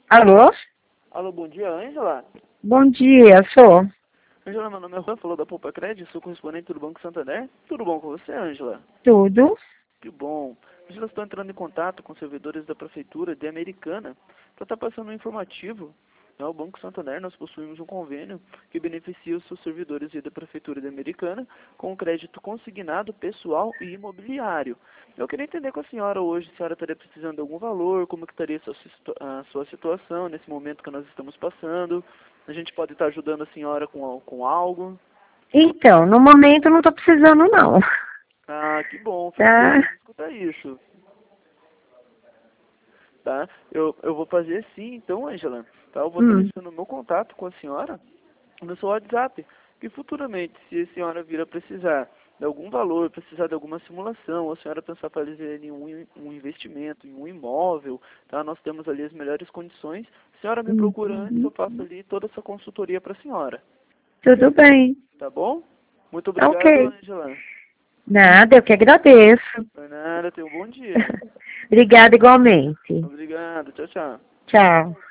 Alô? Alô, bom dia, Ângela. Bom dia, sou. Ângela, meu nome é Juan, falou da Poupa Crédito, sou correspondente do Banco Santander. Tudo bom com você, Ângela? Tudo? Que bom. Ângela, estou entrando em contato com servidores da Prefeitura de Americana para estar passando um informativo. O Banco Santander, nós possuímos um convênio que beneficia os seus servidores da Prefeitura de Americana com crédito consignado, pessoal e imobiliário. Eu queria entender com a senhora hoje, se a senhora estaria precisando de algum valor, como que estaria a sua situação nesse momento que nós estamos passando. A gente pode estar ajudando a senhora com algo. Então, no momento eu não tô precisando, não. Ah, que bom, fico Tá? feliz de escutar isso. Tá? Eu vou fazer sim, então, Ângela. Tá? Eu vou estar Hum. deixando o meu contato com a senhora no seu WhatsApp. Que futuramente, se a senhora vir a precisar de algum valor, precisar de alguma simulação, ou a senhora pensar fazer em um investimento, em um imóvel, tá? Nós temos ali as melhores condições. A senhora me procura antes, Uhum. eu faço ali toda essa consultoria para a senhora. Tudo bem. Tá bom? Muito Tá obrigado, ok. Ângela. Nada, eu que agradeço. Por nada, tenha um bom dia. Obrigada igualmente. Obrigado, tchau, tchau. Tchau.